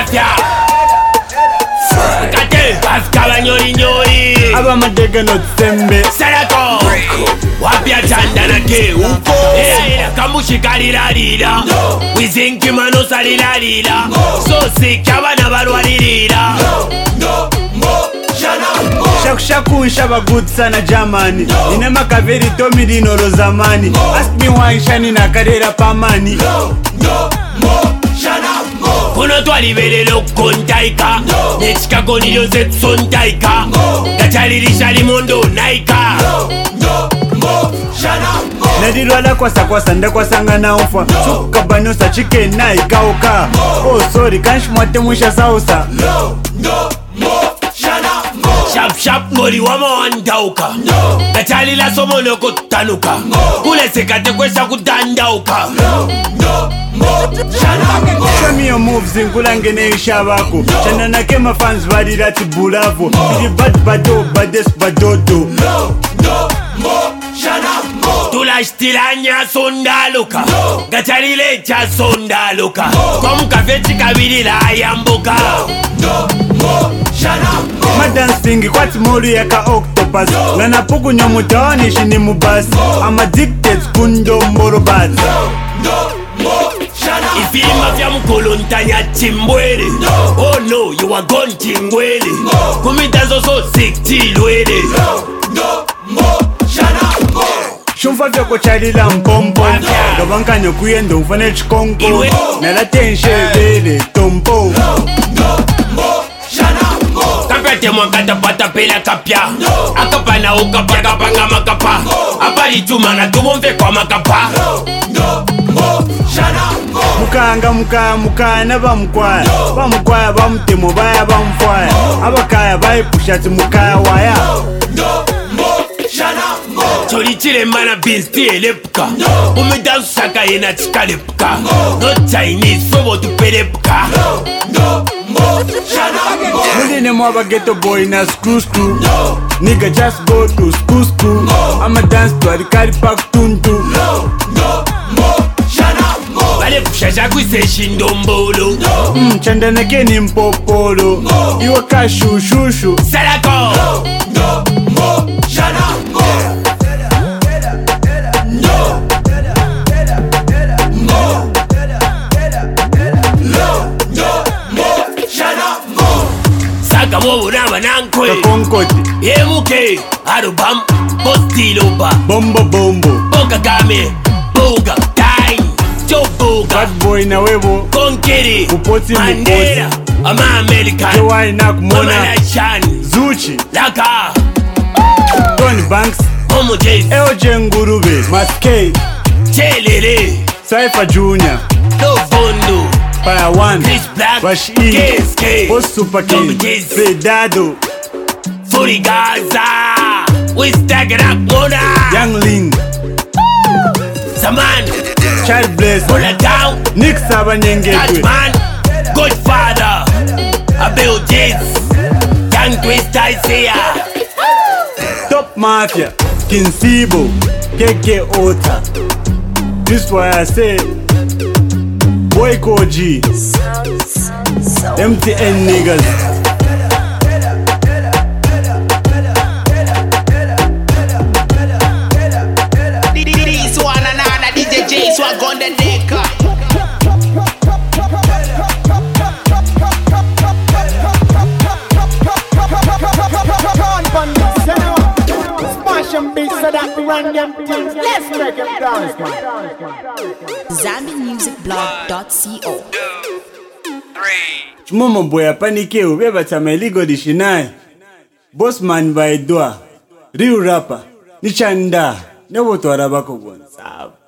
Mafia Kate Afkala nyori nyori Aba madega no tsembe Sarako Wapia chanda na ke uko Ila kamushikari lira Wizinki manosa lira So sick abana barwaririra Shaku shaba good sana Germany Nina makaveri tomi dino rozamani Ask me why shani na karera pamani Kuno twaliberero kontaika Nechikago nilyo zetsontaika Gachalirisha limondo naika Nadirwala kwasa ndakwasanga na ufa Sukabanosa chicken na ikaoka Oh sorry kanshi mwate mwisha sausa Shap ngoli wama wandauka Gachalila somo noko tanuka Kule sekate kwesha kutandauka Show me your moves nkulangene ishabako Chana nake mafans varirati bulavo Bidi bado bades badodo Tulashtiranya sondaluka Gachalile cha sondaluka Kwa mkafechi kabirila ayambuka Madancing kwati molu yaka octopus Nana puku nyomutawani shini mubasi I'm addicted kundo mboro bad Ifilima vya mkolo ntanya chimbwele Oh no, you are gone chingwele Kumitazo so sick chilwele Shumfa vyako chalila mpompo Gabankanya kuyendo mfane chikonko Nala tenshe vele tompo Kapete mwakata pata pela kapya Akapa na ukapa kapanga makapa Apali chuma na tubomve kwa makapa Mukaya na bamukwaya bamutemo baya bamufwaya Abakaya bayipushatsi mukaya waya Choli chile mana binsti elepuka Umidansu saka yena chikalepuka No Chinese sobo tupelepuka Muline mwaba ghetto boy na screw Nigga just go to school I'ma dance to Arikari Park tuntu Bale pushasha kwise shindombolo Chanda nake ni mpopolo Iwa kashushushu Sarako Saka mwobo nama nankwe Kakonkoti Yemuke Arubam Postiloba Bombo Boga game Boga Time Choboga Bad boy na webo Konkiri Kupoti Mandela Ama American Jewai nakumona Monalashani Zuchi Laka Tony Banks Homo Jace Eoje Ngurube Maskei Chelele Cypher Junior No Bondo Fire One Chris Black Bash E KSK Post Super King Pedado Furi Gaza We stagger up Mona Young Ling Zaman Child Bless Pull it down Nick Sabanyengetwe Catman Godfather Abel Jace Young Twist Isaiah Top Mafia Kinsibo KK Ota This why I say Boy Koji MTN niggas This one another DJ J swag on the neck. Smash them beats so that we run them things. Let's make them dance, man. ZambianMusicBlog.co Chimomo boya panike ubeba tameligo dishinai Bossman by Dua Real rapper Nichanda Nebo to arabako gwan Saab